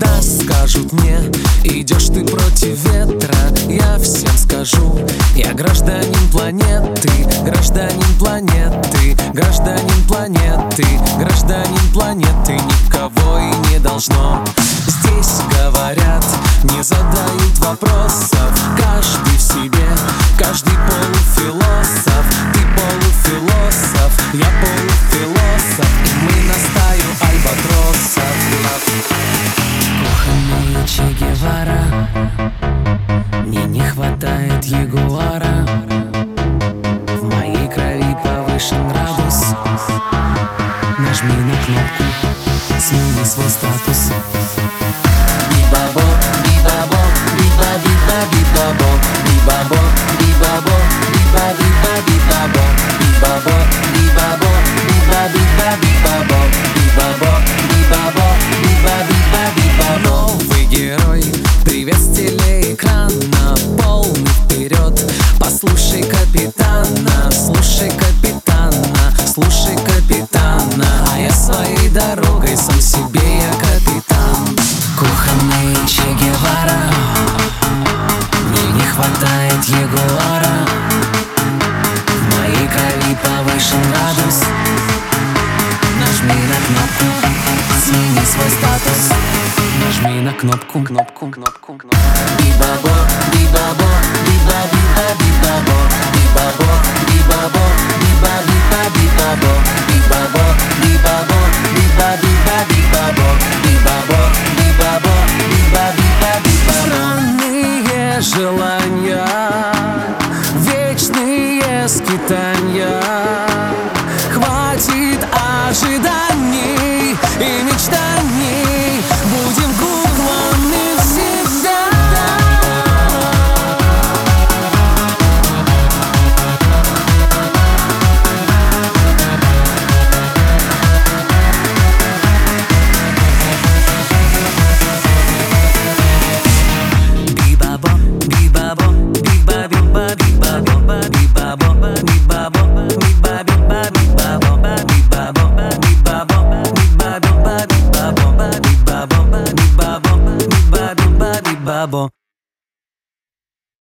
когда скажут мне: идешь ты против ветра, я всем скажу: я гражданин планеты, гражданин планеты, гражданин планеты, гражданин планеты. Никого и не должно здесь говорят, не задают вопросов. Каждый в себе, каждый полуфилософ. Ты полуфилософ, я полуфилософ, и мы на стаю альбатросов. Кухонный Че Гевара, мне не хватает ягуара. В моей крови повышен градус. Нажми на кнопку, смени свой статус. Бибабо, бибабо, биба, биба, бибабо, бибабо, бибабо, биба, биба, бибабо, бибабо, бибабо, биба, биба, бибабо, бибабо, бибабо, биба, биба, бибабо. Новый герой, привет с телеэкрана, полный вперед. Послушай капитана, слушай капитана, слушай капитана. А я своей дорогой, сам себе я капитан. Кухонный Че Гевара, мне не хватает ягуара. В моей крови повышен градус. Нажми на кнопку, смени свой статус. Нажми на кнопку, кнопку, кнопку, кнопку. Бибабо, бибабо, биба, биба, бибабо, бибабо, бибабо, биба, биба, бибабо, бибабо, бибабо, биба, биба, бибабо, бибабо, бибабо, биба, биба, бибабо. Странные желания, вечные скитания. Хватит ожиданий и мечтаний. Будем куклами всегда. Бибабо, бибабо, биба, биба, бибабо, бибабо, бибабо, биба, биба, бибабо, бибабо, бибабо, биба, биба, бибабо, бибабо, бибабо, биба, биба, бибабо.